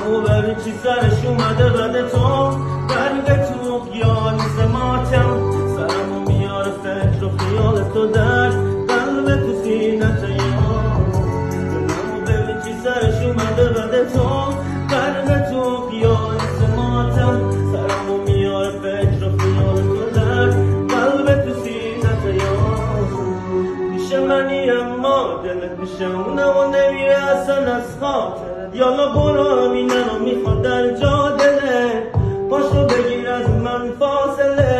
و ببین چی سرش اومده بده تو برگه تو خیالیز ماتم سرمو میاره فکر و خیال تو در قلب تو سینت یام و ببین چی سرش اومده بده تو برگه تو خیالیز ماتم سرمو میاره فکر و خیال تو در قلب تو سینت یام میشه منی اما دلت میشه اونم و نمیره اصلا از خاطرت یالا برو همینه رو میخواد در جا دلت پاشو بگیر از من فاصله